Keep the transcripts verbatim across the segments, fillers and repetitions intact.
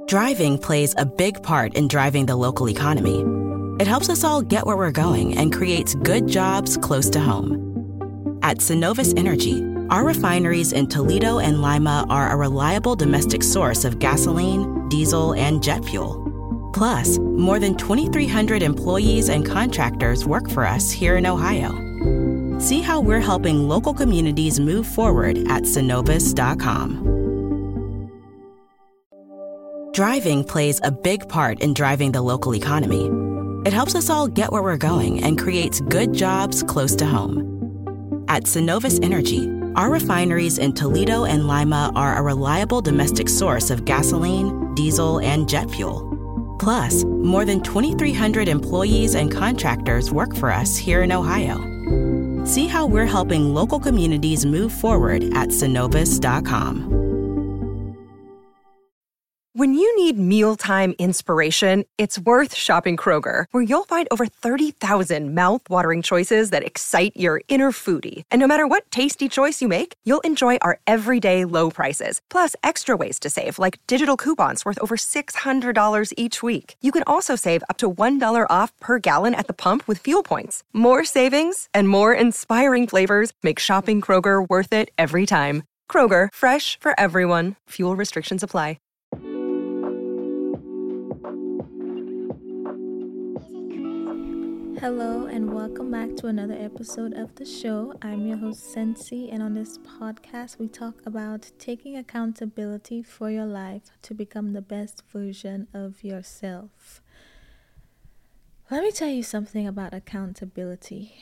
Driving plays a big part in driving the local economy. It helps us all get where we're going and creates good jobs close to home. At Synovus Energy, our refineries in Toledo and Lima are a reliable domestic source of gasoline, diesel, and jet fuel. Plus, more than twenty-three hundred employees and contractors work for us here in Ohio. See how we're helping local communities move forward at synovus dot com. Driving plays a big part in driving the local economy. It helps us all get where we're going and creates good jobs close to home. At Synovus Energy, our refineries in Toledo and Lima are a reliable domestic source of gasoline, diesel, and jet fuel. Plus, more than twenty-three hundred employees and contractors work for us here in Ohio. See how we're helping local communities move forward at synovus dot com. When you need mealtime inspiration, it's worth shopping Kroger, where you'll find over thirty thousand mouth-watering choices that excite your inner foodie. And no matter what tasty choice you make, you'll enjoy our everyday low prices, plus extra ways to save, like digital coupons worth over six hundred dollars each week. You can also save up to one dollar off per gallon at the pump with fuel points. More savings and more inspiring flavors make shopping Kroger worth it every time. Kroger, fresh for everyone. Fuel restrictions apply. Hello and welcome back to another episode of the show. I'm your host Sensi, and on this podcast we talk about taking accountability for your life to become the best version of yourself. Let me tell you something about accountability.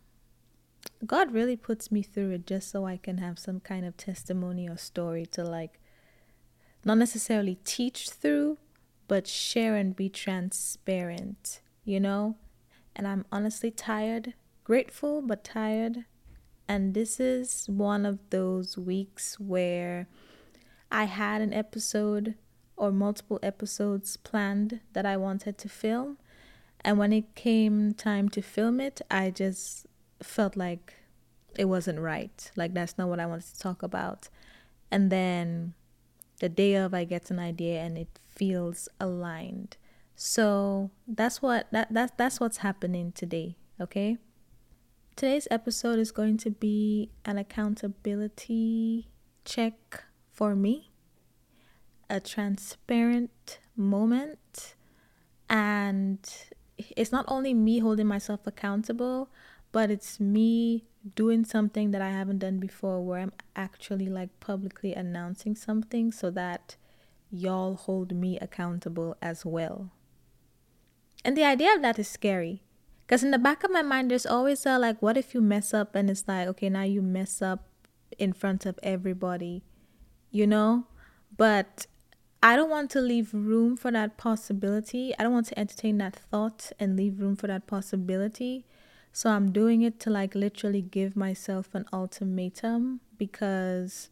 God really puts me through it just so I can have some kind of testimony or story to, like, not necessarily teach through, but share and be transparent, you know? And I'm honestly tired, grateful, but tired. And this is one of those weeks where I had an episode or multiple episodes planned that I wanted to film. And when it came time to film it, I just felt like it wasn't right. Like, that's not what I wanted to talk about. And then the day of, I get an idea and it feels aligned. So that's what that that's that's what's happening today, okay? Today's episode is going to be an accountability check for me, a transparent moment, and it's not only me holding myself accountable, but it's me doing something that I haven't done before, where I'm actually like publicly announcing something so that y'all hold me accountable as well. And the idea of that is scary, because in the back of my mind, there's always a like, what if you mess up? And it's like, okay, now you mess up in front of everybody, you know? But I don't want to leave room for that possibility. I don't want to entertain that thought and leave room for that possibility. So I'm doing it to like literally give myself an ultimatum, because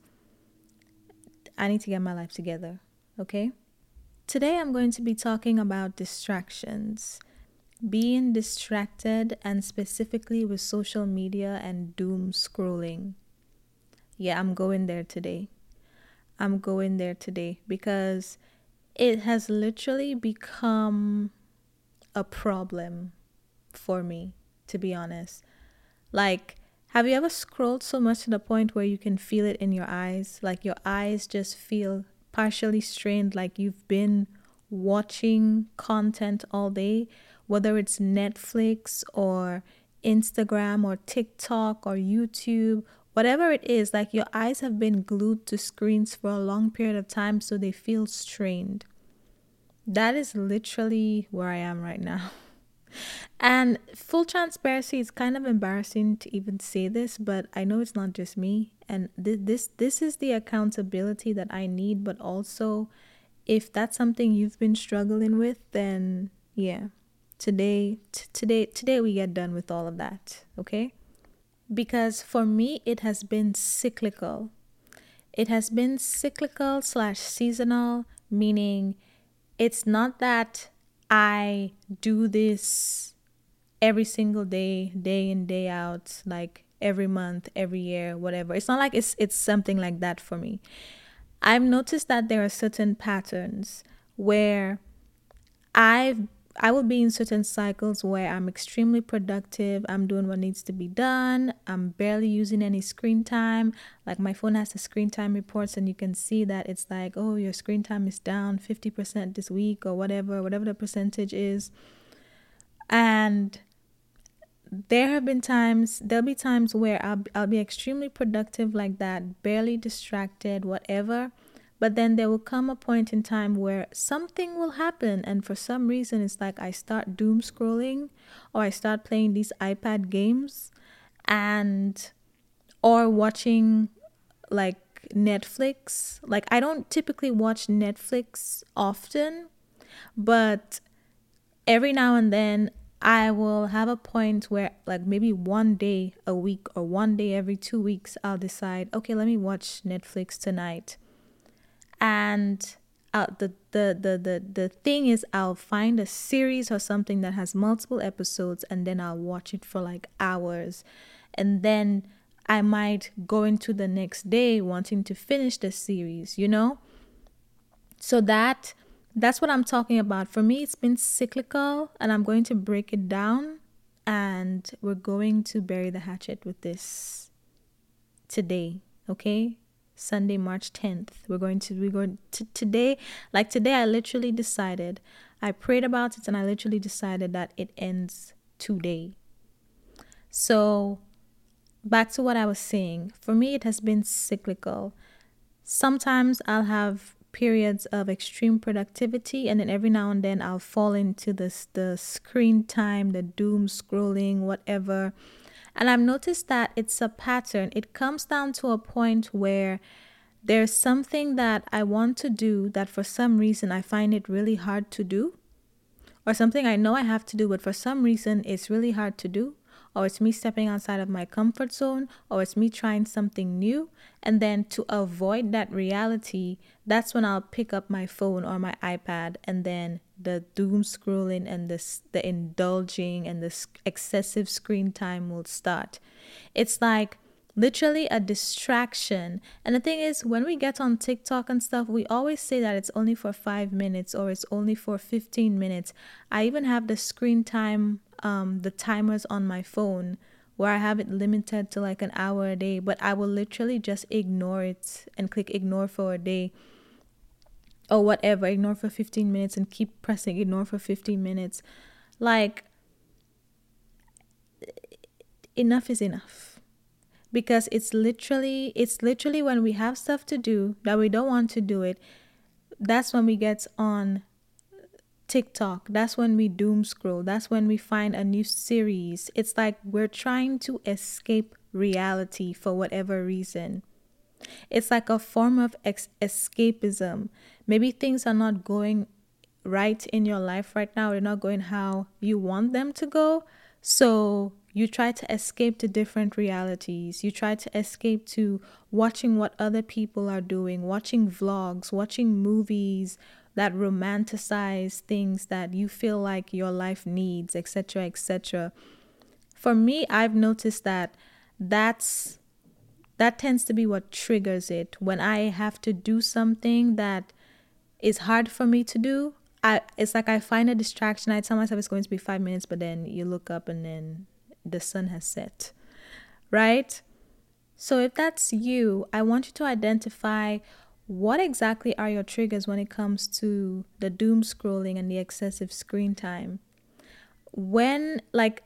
I need to get my life together, okay? Today I'm going to be talking about distractions, being distracted, and specifically with social media and doom scrolling. Yeah, I'm going there today. I'm going there today because it has literally become a problem for me, to be honest. Like, have you ever scrolled so much to the point where you can feel it in your eyes? Like your eyes just feel partially strained, like you've been watching content all day, whether it's Netflix or Instagram or TikTok or YouTube, whatever it is, like your eyes have been glued to screens for a long period of time, so they feel strained. That is literally where I am right now. And full transparency, it's kind of embarrassing to even say this, but I know it's not just me. And th- this this is the accountability that I need. But also, if that's something you've been struggling with, then yeah, today, t- today, today we get done with all of that, okay? Because for me, it has been cyclical. It has been cyclical slash seasonal, meaning it's not that I do this every single day, day in, day out, like every month, every year, whatever. It's not like it's it's something like that for me. I've noticed that there are certain patterns where I've I will be in certain cycles where I'm extremely productive. I'm doing what needs to be done. I'm barely using any screen time. Like my phone has the screen time reports, and you can see that it's like, oh, your screen time is down fifty percent this week, or whatever, whatever the percentage is. And there have been times, there'll be times where I'll, I'll be extremely productive like that, barely distracted, whatever. But then there will come a point in time where something will happen, and for some reason it's like I start doom scrolling, or I start playing these iPad games, and or watching like Netflix. Like I don't typically watch Netflix often, but every now and then I will have a point where like maybe one day a week or one day every two weeks I'll decide, okay, let me watch Netflix tonight. And uh, the, the, the, the, the thing is, I'll find a series or something that has multiple episodes, and then I'll watch it for like hours. And then I might go into the next day wanting to finish the series, you know? So that that's what I'm talking about. For me, it's been cyclical, and I'm going to break it down, and we're going to bury the hatchet with this today, okay? Sunday, March tenth. We're going to, we're going to today, like today, I literally decided, I prayed about it, and I literally decided that it ends today. So back to what I was saying, for me, it has been cyclical. Sometimes I'll have periods of extreme productivity, and then every now and then I'll fall into this, the screen time, the doom scrolling, whatever. And I've noticed that it's a pattern. It comes down to a point where there's something that I want to do that for some reason I find it really hard to do, or something I know I have to do, but for some reason it's really hard to do, or it's me stepping outside of my comfort zone, or it's me trying something new. And then to avoid that reality, that's when I'll pick up my phone or my iPad, and then the doom scrolling and this, the indulging and the excessive screen time will start. It's like literally a distraction. And the thing is, when we get on TikTok and stuff, we always say that it's only for five minutes or it's only for fifteen minutes. I even have the screen time, um, the timers on my phone where I have it limited to like an hour a day, but I will literally just ignore it and click ignore for a day or whatever, ignore for fifteen minutes and keep pressing ignore for fifteen minutes. Like, enough is enough. Because it's literally, it's literally when we have stuff to do that we don't want to do it, that's when we get on TikTok. That's when we doom scroll. That's when we find a new series. It's like we're trying to escape reality for whatever reason. It's like a form of ex- escapism. Maybe things are not going right in your life right now. They're not going how you want them to go. So you try to escape to different realities. You try to escape to watching what other people are doing, watching vlogs, watching movies that romanticize things that you feel like your life needs, et cetera, et cetera. For me, I've noticed that that's that tends to be what triggers it. When I have to do something that is hard for me to do, I it's like I find a distraction. I tell myself it's going to be five minutes, but then you look up and then the sun has set, right? So if that's you, I want you to identify what exactly are your triggers when it comes to the doom scrolling and the excessive screen time. When, like,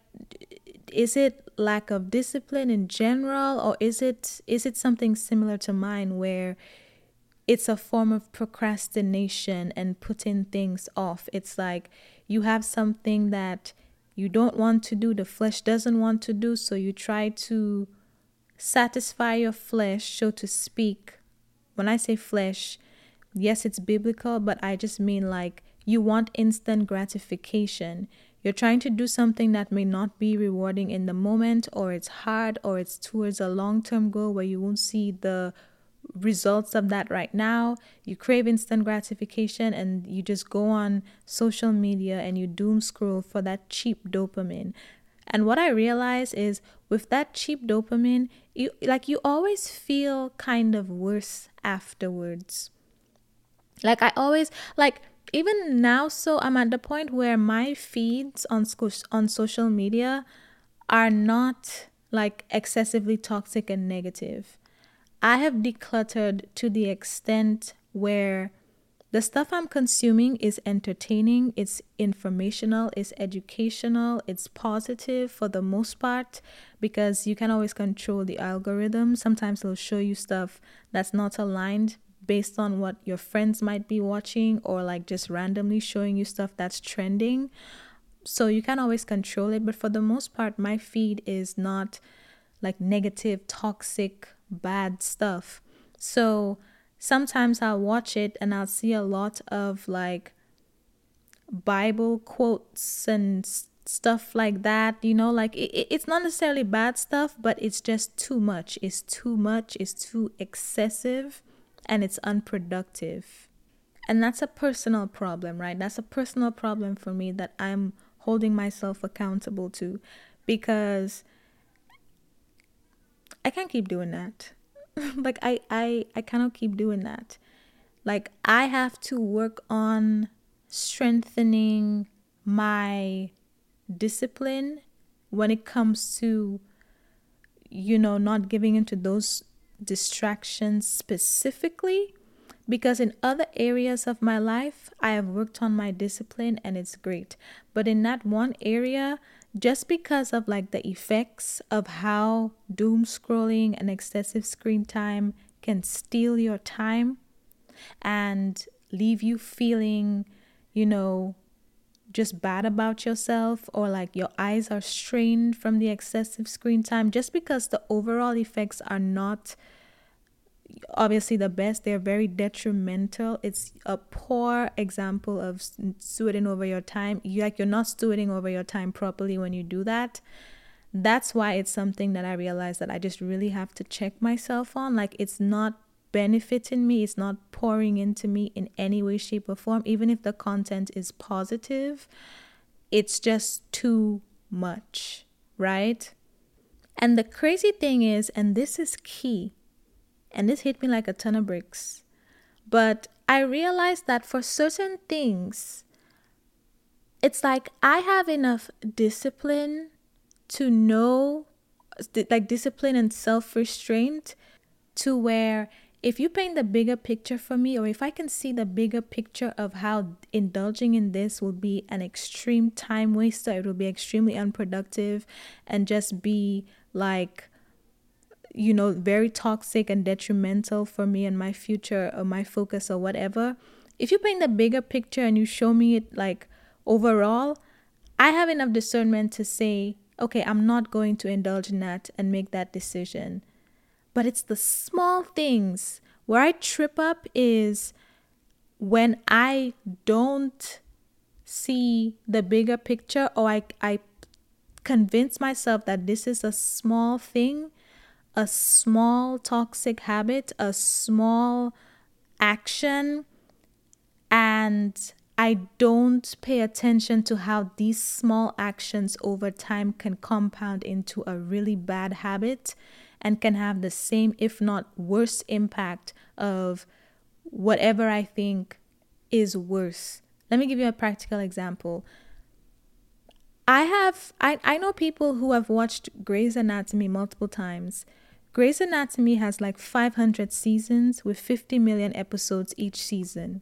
is it lack of discipline in general, or is it is it something similar to mine where it's a form of procrastination and putting things off? It's like you have something that you don't want to do, the flesh doesn't want to do, so you try to satisfy your flesh, so to speak. When I say flesh, yes, it's biblical, but I just mean like you want instant gratification. You're trying to do something that may not be rewarding in the moment, or it's hard, or it's towards a long-term goal where you won't see the results of that right now. You crave instant gratification, and you just go on social media and you doom scroll for that cheap dopamine. And what I realize is with that cheap dopamine, you like you always feel kind of worse afterwards. Like I always like even now, so I'm at the point where my feeds on sco- on social media are not like excessively toxic and negative. I have decluttered to the extent where the stuff I'm consuming is entertaining, it's informational, it's educational, it's positive for the most part, because you can always control the algorithm. Sometimes it'll show you stuff that's not aligned based on what your friends might be watching, or like just randomly showing you stuff that's trending. So you can always control it. But for the most part, my feed is not like negative, toxic, bad stuff. So sometimes I'll watch it and I'll see a lot of like Bible quotes and s- stuff like that, you know, like it, it's not necessarily bad stuff, but it's just too much. It's too much. It's too excessive, and it's unproductive. And that's a personal problem, right? That's a personal problem for me that I'm holding myself accountable to, because I can't keep doing that. like I, I I cannot keep doing that. Like I have to work on strengthening my discipline when it comes to, you know, not giving into those distractions specifically, because in other areas of my life I have worked on my discipline and it's great. But in that one area, just because of like the effects of how doom scrolling and excessive screen time can steal your time and leave you feeling, you know, just bad about yourself, or like your eyes are strained from the excessive screen time, just because the overall effects are not obviously the best. They're very detrimental. It's a poor example of stewarding over your time. You like you're not stewarding over your time properly when you do that. That's why it's something that I realized that I just really have to check myself on. Like it's not benefiting me, it's not pouring into me in any way, shape, or form. Even if the content is positive, it's just too much, right? And the crazy thing is, and this is key, and this hit me like a ton of bricks, but I realized that for certain things, it's like I have enough discipline to know, like discipline and self-restraint, to where if you paint the bigger picture for me, or if I can see the bigger picture of how indulging in this will be an extreme time waster, it will be extremely unproductive and just be like, you know, very toxic and detrimental for me and my future or my focus or whatever. If you paint the bigger picture and you show me it like overall, I have enough discernment to say, okay, I'm not going to indulge in that and make that decision. But it's the small things where I trip up, is when I don't see the bigger picture, or I, I convince myself that this is a small thing, a small toxic habit, a small action, and I don't pay attention to how these small actions over time can compound into a really bad habit and can have the same, if not worse, impact of whatever I think is worse. Let me give you a practical example. I have, I, I know people who have watched Grey's Anatomy multiple times. Grey's Anatomy has like five hundred seasons with fifty million episodes each season.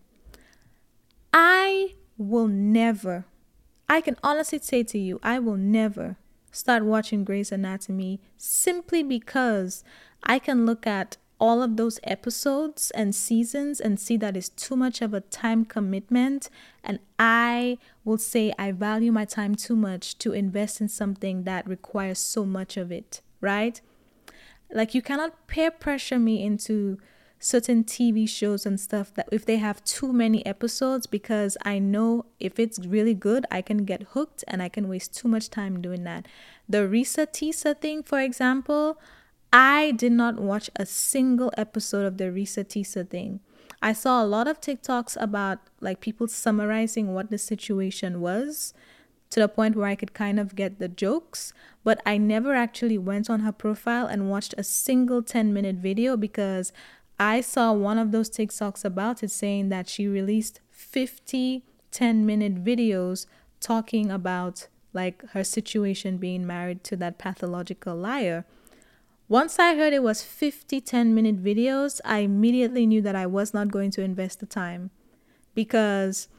I will never, I can honestly say to you, I will never start watching Grey's Anatomy simply because I can look at all of those episodes and seasons and see that it's too much of a time commitment, and I will say I value my time too much to invest in something that requires so much of it, right? Like you cannot peer pressure me into certain T V shows and stuff that if they have too many episodes, because I know if it's really good, I can get hooked and I can waste too much time doing that. The Risa Tisa thing, for example, I did not watch a single episode of the Risa Tisa thing. I saw a lot of TikToks about like people summarizing what the situation was, to the point where I could kind of get the jokes, but I never actually went on her profile and watched a single ten minute video, because I saw one of those TikToks about it saying that she released fifty ten minute videos talking about like her situation being married to that pathological liar. Once I heard it was fifty ten minute videos, I immediately knew that I was not going to invest the time, because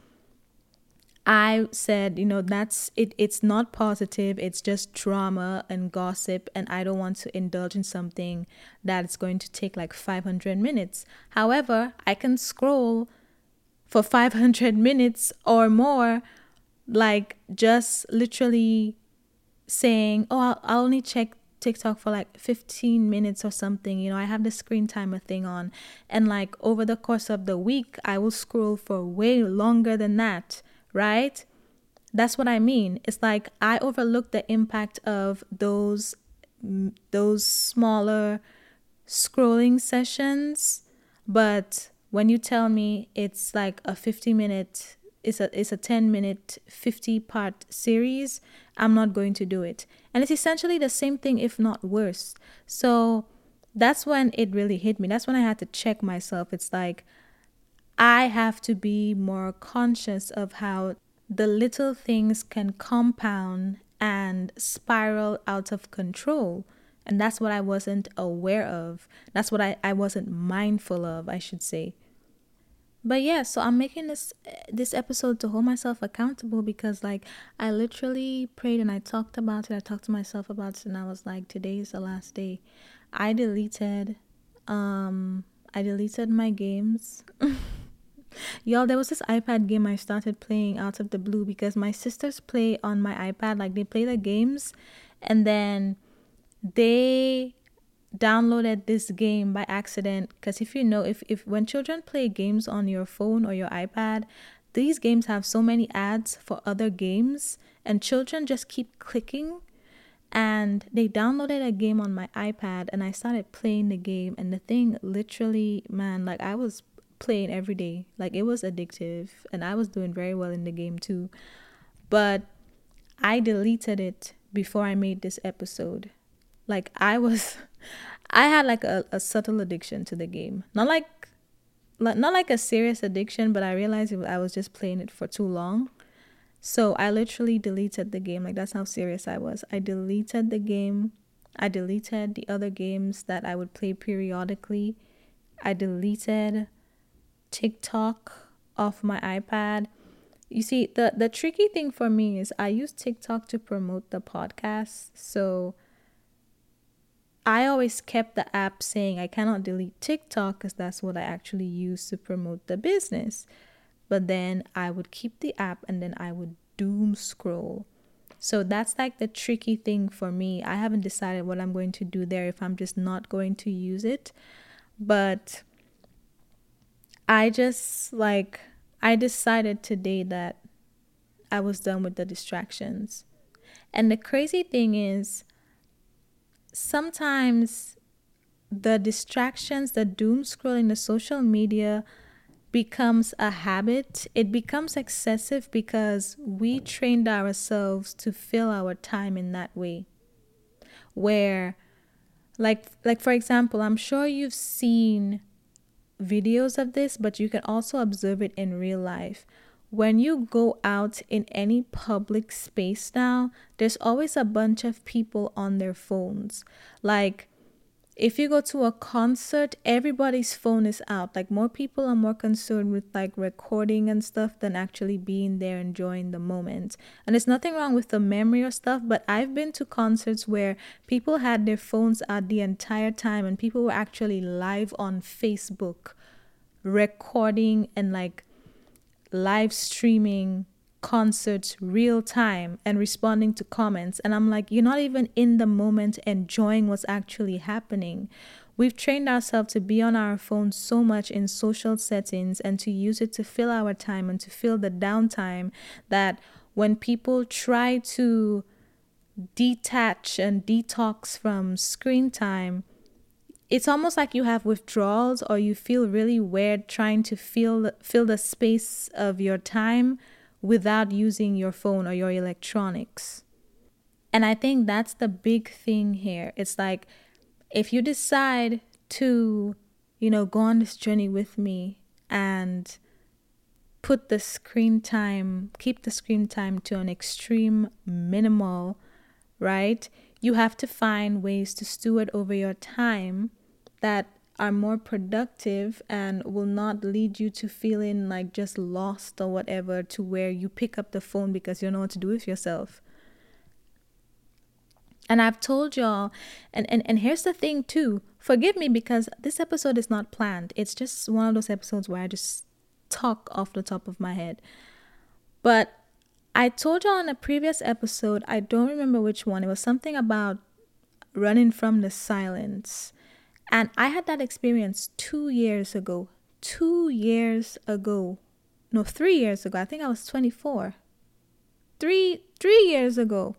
I said, you know, that's it. It's not positive. It's just drama and gossip. And I don't want to indulge in something that's going to take like five hundred minutes. However, I can scroll for five hundred minutes or more, like just literally saying, oh, I'll, I'll only check TikTok for like fifteen minutes or something. You know, I have the screen timer thing on. And like over the course of the week, I will scroll for way longer than that. Right? That's what I mean. It's like I overlooked the impact of those those smaller scrolling sessions. But when you tell me it's like a fifty minute, it's a it's a ten minute, fifty part series, I'm not going to do it. And it's essentially the same thing, if not worse. So that's when it really hit me. That's when I had to check myself. It's like, I have to be more conscious of how the little things can compound and spiral out of control. And that's what I wasn't aware of. That's what I, I wasn't mindful of, I should say. But yeah, so I'm making this this episode to hold myself accountable, because like I literally prayed and I talked about it. I talked to myself about it, and I was like, today is the last day. I deleted um I deleted my games. Y'all, there was this iPad game I started playing out of the blue, because my sisters play on my iPad. Like they play the games, and then they downloaded this game by accident. Because if you know, if, if when children play games on your phone or your iPad, these games have so many ads for other games, and children just keep clicking. And they downloaded a game on my iPad, and I started playing the game, and the thing literally, man, like I was playing every day. Like it was addictive, and I was doing very well in the game too. But I deleted it before I made this episode. Like I was I had like a, a subtle addiction to the game. Not like not like a serious addiction, but I realized it, I was just playing it for too long. So I literally deleted the game. Like that's how serious I was. I deleted the game. I deleted the other games that I would play periodically. I deleted TikTok off my iPad. You see, the the tricky thing for me is I use TikTok to promote the podcast. So I always kept the app saying I cannot delete TikTok, because that's what I actually use to promote the business. But then I would keep the app, and then I would doom scroll. So that's like the tricky thing for me. I haven't decided what I'm going to do there, if I'm just not going to use it. But I just like, I decided today that I was done with the distractions. And the crazy thing is, sometimes the distractions, the doom scrolling, the social media becomes a habit. It becomes excessive because we trained ourselves to fill our time in that way. Where, like, like for example, I'm sure you've seen videos of this, but you can also observe it in real life. When you go out in any public space now, there's always a bunch of people on their phones. Like if you go to a concert, everybody's phone is out. Like more people are more concerned with like recording and stuff than actually being there enjoying the moment. And there's nothing wrong with the memory or stuff, but I've been to concerts where people had their phones out the entire time, and people were actually live on Facebook recording and like live streaming concerts real time and responding to comments. And I'm like, you're not even in the moment enjoying what's actually happening. We've trained ourselves to be on our phones so much in social settings and to use it to fill our time and to fill the downtime, that when people try to detach and detox from screen time, it's almost like you have withdrawals, or you feel really weird trying to fill fill the space of your time without using your phone or your electronics. And I think that's the big thing here. It's like, if you decide to you know, go on this journey with me and put the screen time, keep the screen time to an extreme minimal, right? You have to find ways to steward over your time that are more productive and will not lead you to feeling like just lost or whatever, to where you pick up the phone because you don't know what to do with yourself. And I've told y'all, and, and, and here's the thing too, forgive me because this episode is not planned. It's just one of those episodes where I just talk off the top of my head. But I told y'all in a previous episode, I don't remember which one, it was something about running from the silence. And I had that experience two years ago. Two years ago. No, three years ago. I think I was twenty-four. Three, three years ago.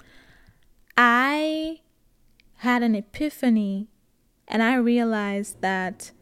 I had an epiphany and I realized that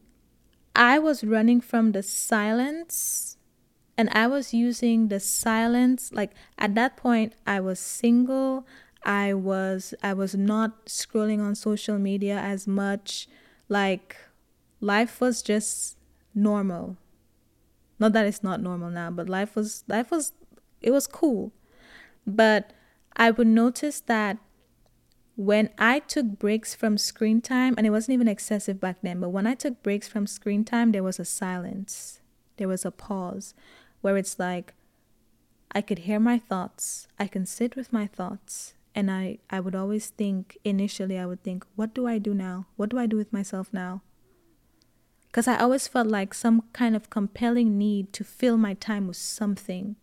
I was running from the silence, and I was using the silence. Like at that point, I was single. I was I was not scrolling on social media as much. Like life was just normal. Not that it's not normal now, but life was life was it was cool. But I would notice that when I took breaks from screen time, and it wasn't even excessive back then, but when I took breaks from screen time, there was a silence. There was a pause where it's like I could hear my thoughts. I can sit with my thoughts. And I, I would always think, initially I would think, what do I do now? What do I do with myself now? Because I always felt like some kind of compelling need to fill my time with something.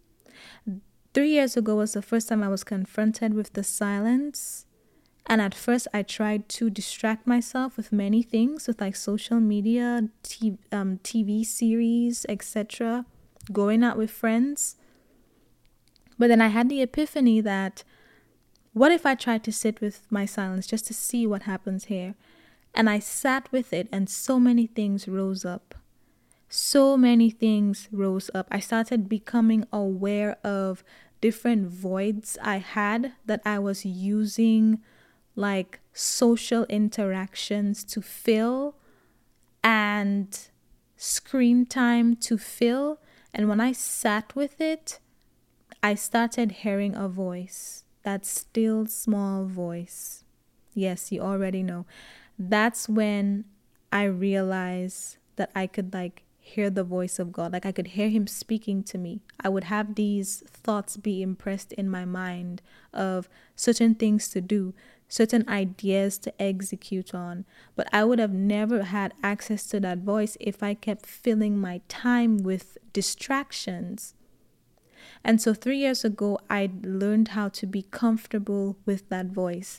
Three years ago was the first time I was confronted with the silence. And at first I tried to distract myself with many things, with like social media, t- um, T V series, et cetera, going out with friends. But then I had the epiphany that what if I tried to sit with my silence just to see what happens here? And I sat with it, and so many things rose up. So many things rose up. I started becoming aware of different voids I had that I was using like social interactions to fill and screen time to fill. And when I sat with it, I started hearing a voice. That still small voice. Yes, you already know. That's when I realized that I could like hear the voice of God. Like I could hear him speaking to me. I would have these thoughts be impressed in my mind of certain things to do, certain ideas to execute on. But I would have never had access to that voice if I kept filling my time with distractions. And so three years ago, I learned how to be comfortable with that voice.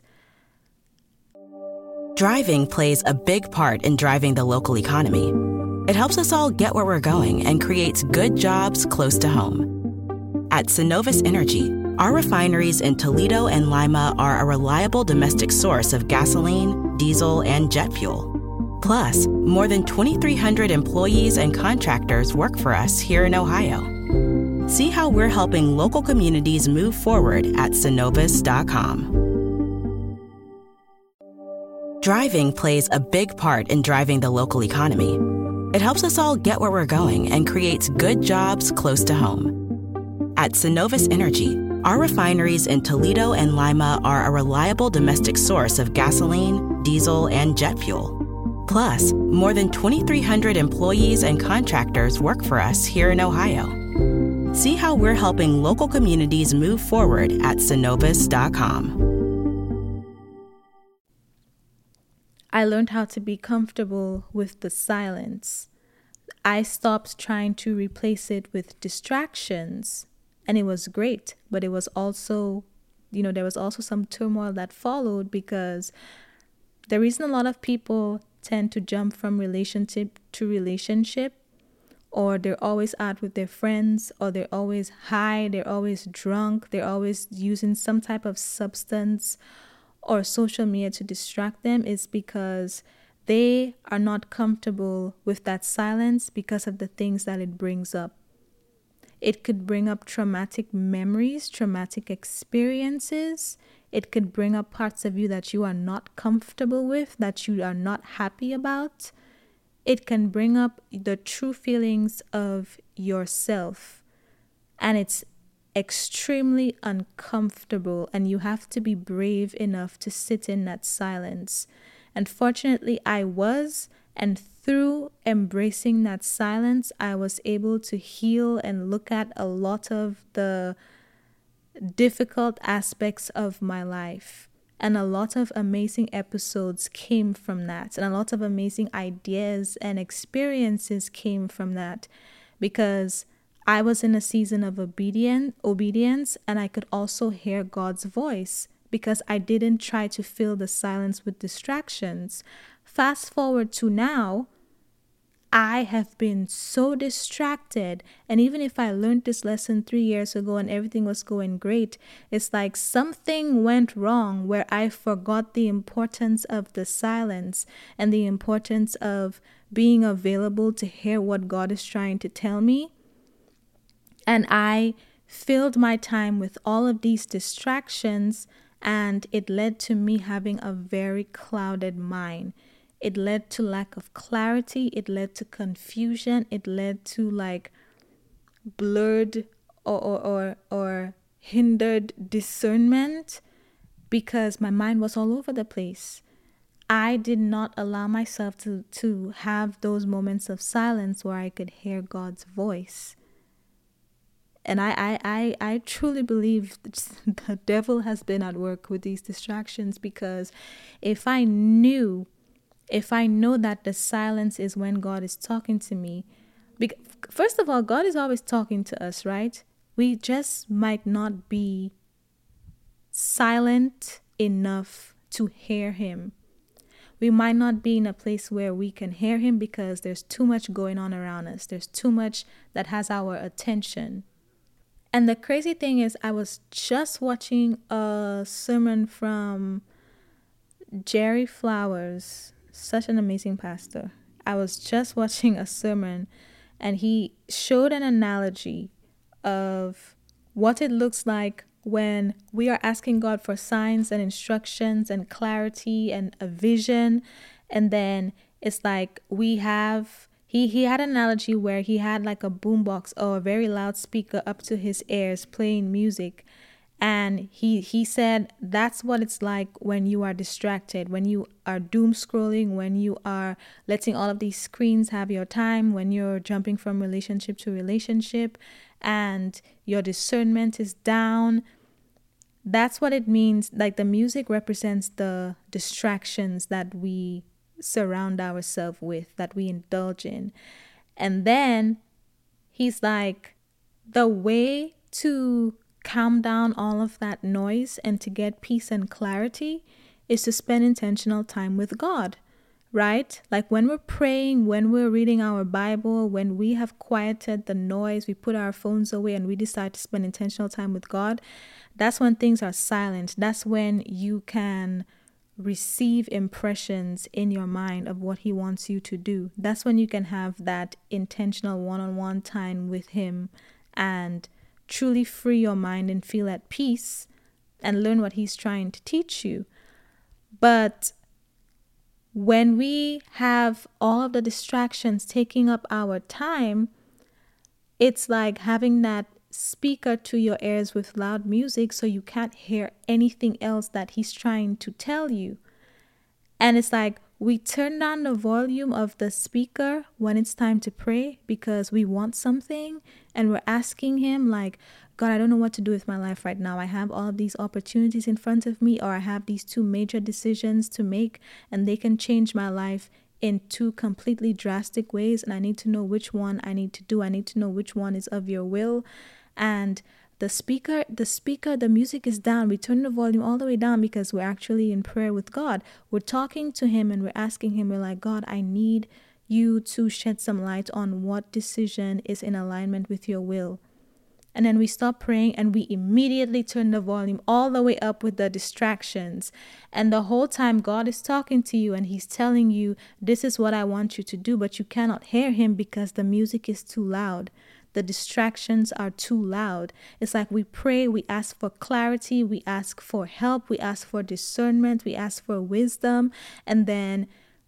Driving plays a big part in driving the local economy. It helps us all get where we're going and creates good jobs close to home. At Synovus Energy, our refineries in Toledo and Lima are a reliable domestic source of gasoline, diesel, and jet fuel. Plus, more than twenty-three hundred employees and contractors work for us here in Ohio. See how we're helping local communities move forward at synovus dot com. Driving plays a big part in driving the local economy. It helps us all get where we're going and creates good jobs close to home. At Synovus Energy, our refineries in Toledo and Lima are a reliable domestic source of gasoline, diesel, and jet fuel. Plus, more than twenty-three hundred employees and contractors work for us here in Ohio. See how we're helping local communities move forward at synovus dot com. I learned how to be comfortable with the silence. I stopped trying to replace it with distractions, and it was great, but it was also, you know, there was also some turmoil that followed, because the reason a lot of people tend to jump from relationship to relationship, or they're always out with their friends, or they're always high, they're always drunk, they're always using some type of substance or social media to distract them, is because they are not comfortable with that silence because of the things that it brings up. It could bring up traumatic memories, traumatic experiences. It could bring up parts of you that you are not comfortable with, that you are not happy about. it can bring up the true feelings of yourself. And it's extremely uncomfortable, and you have to be brave enough to sit in that silence. And fortunately, I was, and through embracing that silence, I was able to heal and look at a lot of the difficult aspects of my life. And a lot of amazing episodes came from that. And a lot of amazing ideas and experiences came from that, because I was in a season of obedient, obedience, and I could also hear God's voice because I didn't try to fill the silence with distractions. Fast forward to now, I have been so distracted. And even if I learned this lesson three years ago and everything was going great, it's like something went wrong where I forgot the importance of the silence and the importance of being available to hear what God is trying to tell me. And I filled my time with all of these distractions, and it led to me having a very clouded mind. It led to lack of clarity. It led to confusion. It led to like blurred or or or, or hindered discernment, because my mind was all over the place. I did not allow myself to, to have those moments of silence where I could hear God's voice. And I, I, I, I truly believe the devil has been at work with these distractions, because if I knew, if I know that the silence is when God is talking to me, because first of all, God is always talking to us, right? We just might not be silent enough to hear him. We might not be in a place where we can hear him because there's too much going on around us. There's too much that has our attention. And the crazy thing is, I was just watching a sermon from Jerry Flowers, such an amazing pastor. I was just watching a sermon, and he showed an analogy of what it looks like when we are asking God for signs and instructions and clarity and a vision. And then it's like we have... He he had an analogy where he had like a boombox or a very loud speaker up to his ears playing music. And he, he said that's what it's like when you are distracted, when you are doom scrolling, when you are letting all of these screens have your time, when you're jumping from relationship to relationship and your discernment is down. That's what it means. Like the music represents the distractions that we surround ourselves with, that we indulge in. And then he's like, the way to calm down all of that noise and to get peace and clarity is to spend intentional time with God, right? Like when we're praying, when we're reading our Bible, when we have quieted the noise, we put our phones away and we decide to spend intentional time with God, that's when things are silent. That's when you can receive impressions in your mind of what he wants you to do. That's when you can have that intentional one-on-one time with him and truly free your mind and feel at peace and learn what he's trying to teach you. But when we have all of the distractions taking up our time, it's like having that speaker to your ears with loud music so you can't hear anything else that he's trying to tell you. And it's like we turn down the volume of the speaker when it's time to pray because we want something, and we're asking him like, God, I don't know what to do with my life right now. I have all of these opportunities in front of me, or I have these two major decisions to make, and they can change my life in two completely drastic ways, and I need to know which one I need to do. I need to know which one is of your will. And the speaker, the speaker, the music is down. We turn the volume all the way down because we're actually in prayer with God. We're talking to him and we're asking him, we're like, God, I need you to shed some light on what decision is in alignment with your will. And then we stop praying and we immediately turn the volume all the way up with the distractions. And the whole time God is talking to you and he's telling you, this is what I want you to do, but you cannot hear him because the music is too loud. The distractions are too loud. It's like we pray, we ask for clarity, we ask for help, we ask for discernment, we ask for wisdom, and then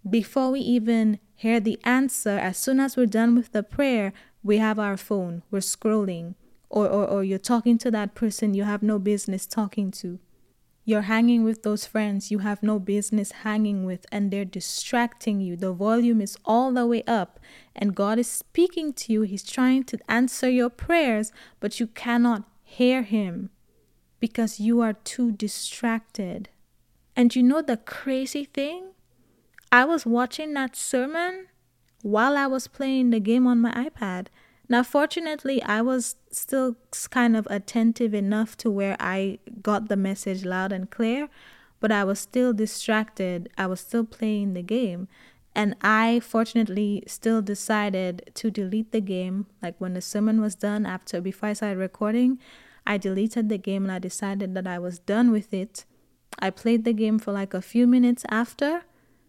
before we even hear the answer, as soon as we're done with the prayer, we have our phone, we're scrolling, or, or, or you're talking to that person you have no business talking to. You're hanging with those friends you have no business hanging with, and they're distracting you. The volume is all the way up, and God is speaking to you. He's trying to answer your prayers, but you cannot hear him because you are too distracted. And you know the crazy thing? I was watching that sermon while I was playing the game on my iPad. Now, fortunately, I was still kind of attentive enough to where I got the message loud and clear, but I was still distracted. I was still playing the game. And I, fortunately, still decided to delete the game. Like when the sermon was done, after, before I started recording, I deleted the game and I decided that I was done with it. I played the game for like a few minutes after.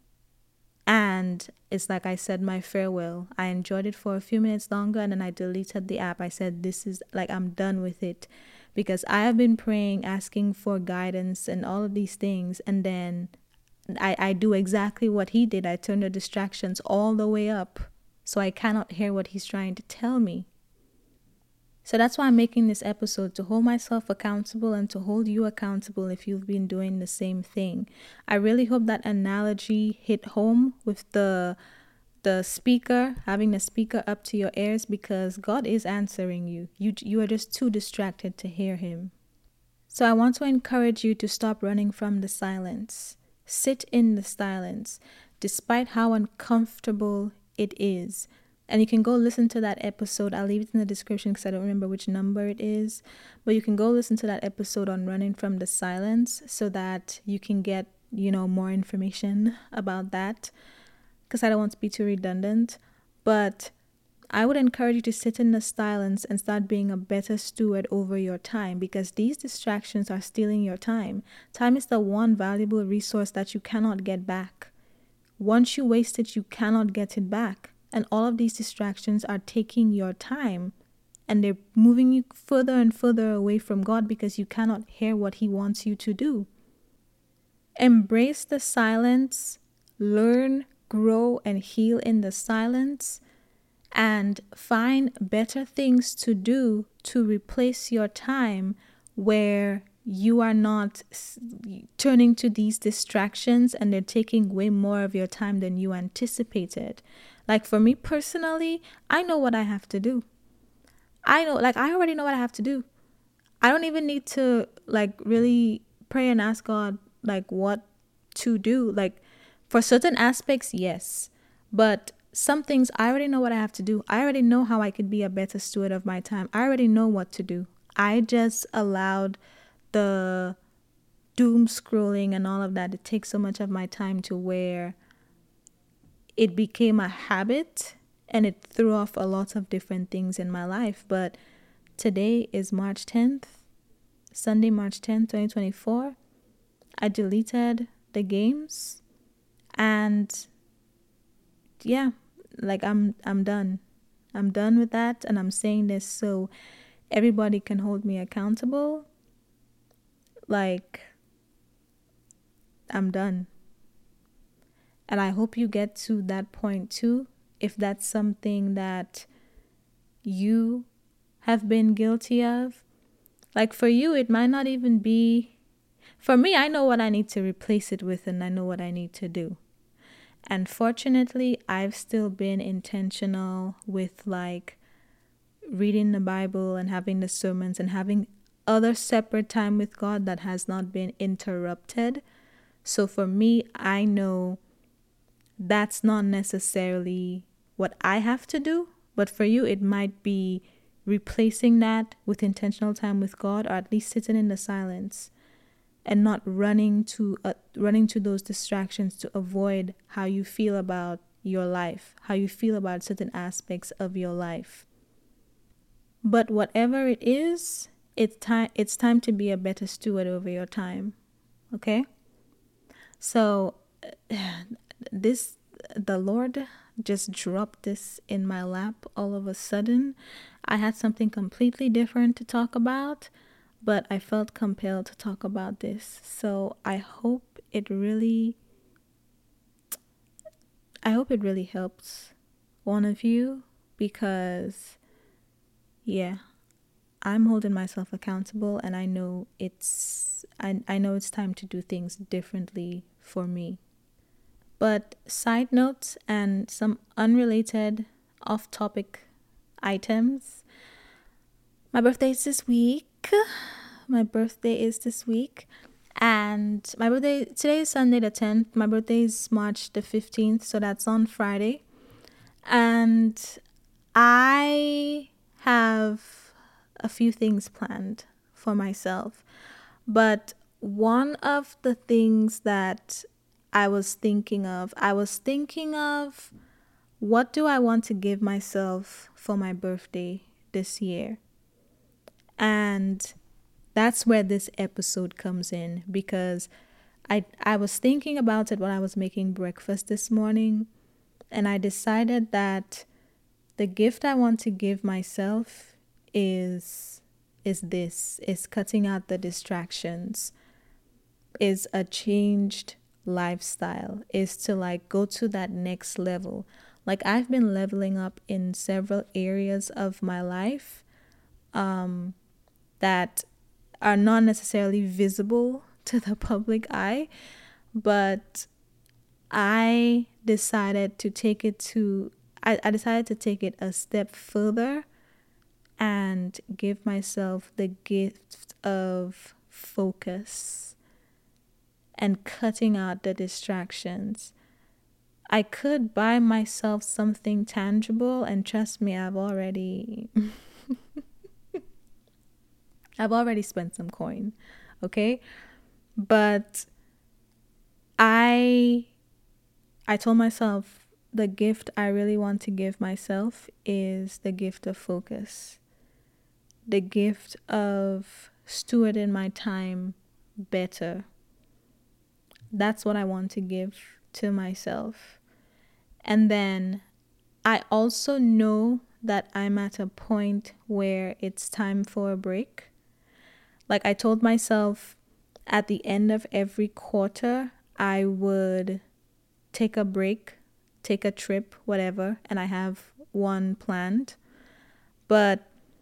And it's like I said my farewell. I enjoyed it for a few minutes longer and then I deleted the app. I said, this is like, I'm done with it. Because I have been praying, asking for guidance and all of these things. And then I, I do exactly what he did. I turn the distractions all the way up so I cannot hear what he's trying to tell me. So that's why I'm making this episode, to hold myself accountable and to hold you accountable if you've been doing the same thing. I really hope that analogy hit home with the the speaker, having the speaker up to your ears, because God is answering you. You you are just too distracted to hear him. So I want to encourage you to stop running from the silence. Sit in the silence, despite how uncomfortable it is. And you can go listen to that episode. I'll leave it in the description because I don't remember which number it is. But you can go listen to that episode on running from the silence so that you can get, you know, more information about that. Because I don't want to be too redundant. But I would encourage you to sit in the silence and start being a better steward over your time, because these distractions are stealing your time. Time is the one valuable resource that you cannot get back. Once you waste it, you cannot get it back. And all of these distractions are taking your time and they're moving you further and further away from God because you cannot hear what he wants you to do. Embrace the silence, learn, grow, and heal in the silence, and find better things to do to replace your time where you are not turning to these distractions and they're taking way more of your time than you anticipated. Like for me personally, I know what I have to do. I know, like I already know what I have to do. I don't even need to like really pray and ask God like what to do. Like for certain aspects, yes. But some things I already know what I have to do. I already know how I could be a better steward of my time. I already know what to do. I just allowed the doom scrolling and all of that to take so much of my time to where it became a habit and it threw off a lot of different things in my life. But today is March tenth, Sunday, March tenth, twenty twenty-four. I deleted the games and yeah, like I'm I'm done. I'm done with that, and I'm saying this so everybody can hold me accountable. Like I'm done. And I hope you get to that point too, if that's something that you have been guilty of. Like for you, it might not even be. For me, I know what I need to replace it with and I know what I need to do. And fortunately, I've still been intentional with like reading the Bible and having the sermons and having other separate time with God that has not been interrupted. So for me, I know that's not necessarily what I have to do, but for you, it might be replacing that with intentional time with God, or at least sitting in the silence and not running to uh, running to those distractions to avoid how you feel about your life, how you feel about certain aspects of your life. But whatever it is, it's time it's time to be a better steward over your time. Okay? So this the Lord just dropped this in my lap all of a sudden. I had something completely different to talk about, but I felt compelled to talk about this. So I hope it really I hope it really helps one of you, because yeah, I'm holding myself accountable, and I know it's I, I know it's time to do things differently for me. But side notes and some unrelated off-topic items. My birthday is this week. My birthday is this week. And my birthday, today is Sunday the tenth. My birthday is March the fifteenth, so that's on Friday. And I have a few things planned for myself. But one of the things that I was thinking of, I was thinking of what do I want to give myself for my birthday this year? And that's where this episode comes in, because I I was thinking about it when I was making breakfast this morning, and I decided that the gift I want to give myself is is this, is cutting out the distractions, is a changed lifestyle, is to like go to that next level. Like, I've been leveling up in several areas of my life um that are not necessarily visible to the public eye, but I decided to take it to I, I decided to take it a step further and give myself the gift of focus and cutting out the distractions. I could buy myself something tangible, and trust me, I've already I've already spent some coin, okay? But I I told myself the gift I really want to give myself is the gift of focus. The gift of stewarding my time better. That's what I want to give to myself. And then I also know that I'm at a point where it's time for a break. Like, I told myself at the end of every quarter, I would take a break, take a trip, whatever, and I have one planned. But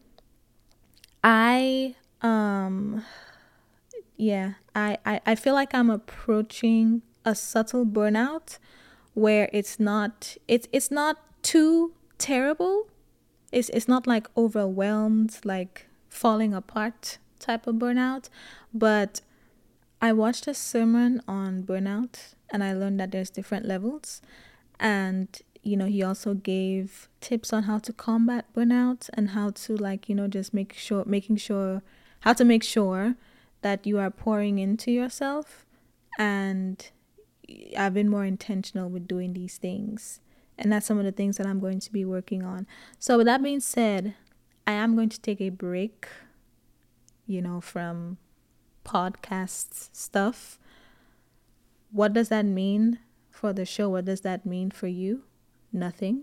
I, um, yeah, I, I, I feel like I'm approaching a subtle burnout where it's not, it's, it's not too terrible. It's, it's not like overwhelmed, like falling apart type of burnout. But I watched a sermon on burnout, and I learned that there's different levels. And, you know, he also gave tips on how to combat burnout and how to, like, you know, just make sure, making sure, how to make sure that you are pouring into yourself. And I've been more intentional with doing these things. And that's some of the things that I'm going to be working on. So with that being said, I am going to take a break, you know, from podcast stuff. What does that mean for the show? What does that mean for you? Nothing.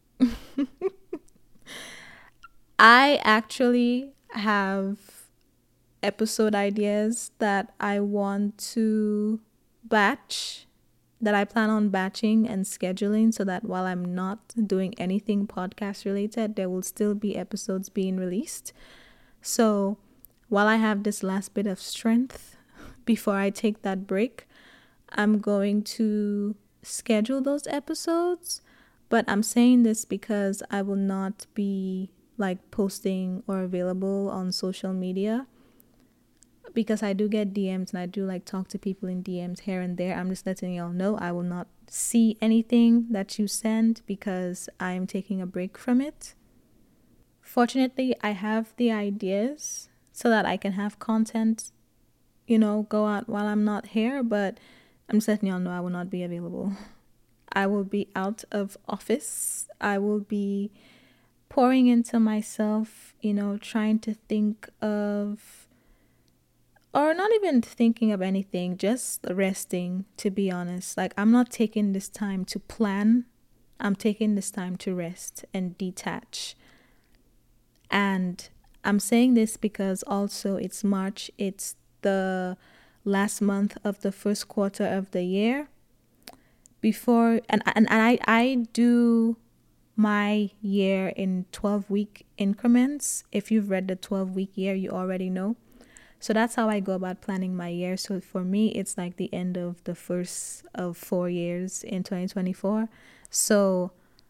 I actually have episode ideas that I want to batch, that I plan on batching and scheduling, so that while I'm not doing anything podcast related, there will still be episodes being released. So while I have this last bit of strength before I take that break, I'm going to schedule those episodes. But I'm saying this because I will not be like posting or available on social media, because I do get D Ms and I do like talk to people in D Ms here and there. I'm just letting y'all know I will not see anything that you send because I am taking a break from it. Fortunately, I have the ideas so that I can have content, you know, go out while I'm not here, but I'm just letting y'all know I will not be available. I will be out of office. I will be pouring into myself, you know, trying to think of, or not even thinking of anything, just resting, to be honest. Like, I'm not taking this time to plan. I'm taking this time to rest and detach. And I'm saying this because also it's March. It's the last month of the first quarter of the year. before, and, and, and I, I do my year in twelve week increments. If you've read the twelve week year, you already know. So that's how I go about planning my year. So for me, it's like the end of the first of four years in twenty twenty-four. So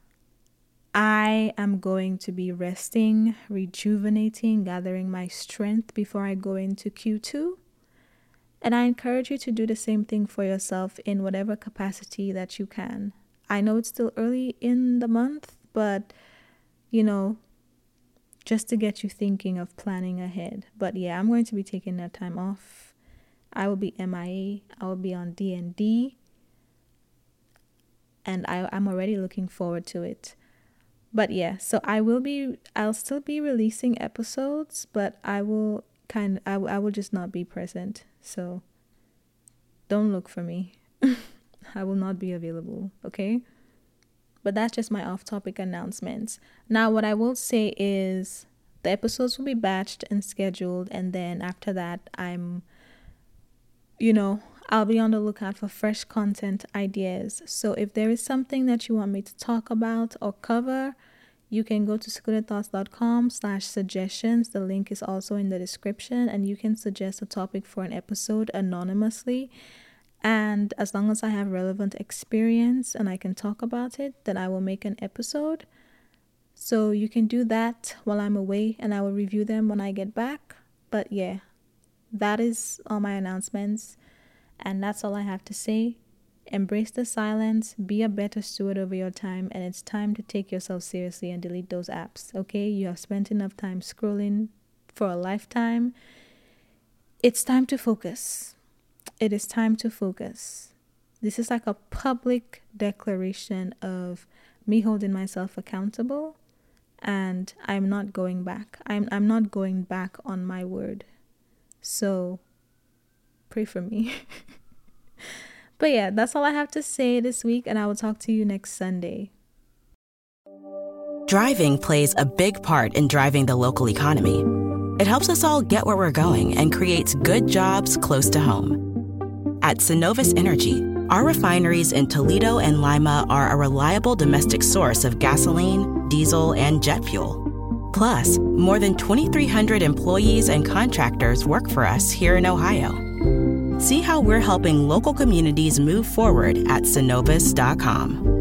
I am going to be resting, rejuvenating, gathering my strength before I go into Q two. And I encourage you to do the same thing for yourself in whatever capacity that you can. I know it's still early in the month, but, you know, just to get you thinking of planning ahead. But yeah, I'm going to be taking that time off. I will be M I A. I will be on D and D. And I, I'm already looking forward to it. But yeah, so I will be, I'll still be releasing episodes, but I will kind of, I, I will just not be present. So don't look for me. I will not be available, okay? But that's just my off-topic announcements. Now, what I will say is the episodes will be batched and scheduled, and then after that, I'm, you know, I'll be on the lookout for fresh content ideas. So if there is something that you want me to talk about or cover, you can go to secludedthoughts.com slash suggestions. The link is also in the description, and you can suggest a topic for an episode anonymously. And as long as I have relevant experience and I can talk about it, then I will make an episode. So you can do that while I'm away, and I will review them when I get back. But yeah, that is all my announcements. And that's all I have to say. Embrace the silence, be a better steward over your time, and it's time to take yourself seriously and delete those apps, okay? You have spent enough time scrolling for a lifetime. It's time to focus. It is time to focus. This is like a public declaration of me holding myself accountable, and I'm not going back. I'm I'm not going back on my word. So pray for me. But yeah, that's all I have to say this week, and I will talk to you next Sunday. Driving plays a big part in driving the local economy. It helps us all get where we're going and creates good jobs close to home. At Synovus Energy, our refineries in Toledo and Lima are a reliable domestic source of gasoline, diesel, and jet fuel. Plus, more than twenty-three hundred employees and contractors work for us here in Ohio. See how we're helping local communities move forward at synovus dot com.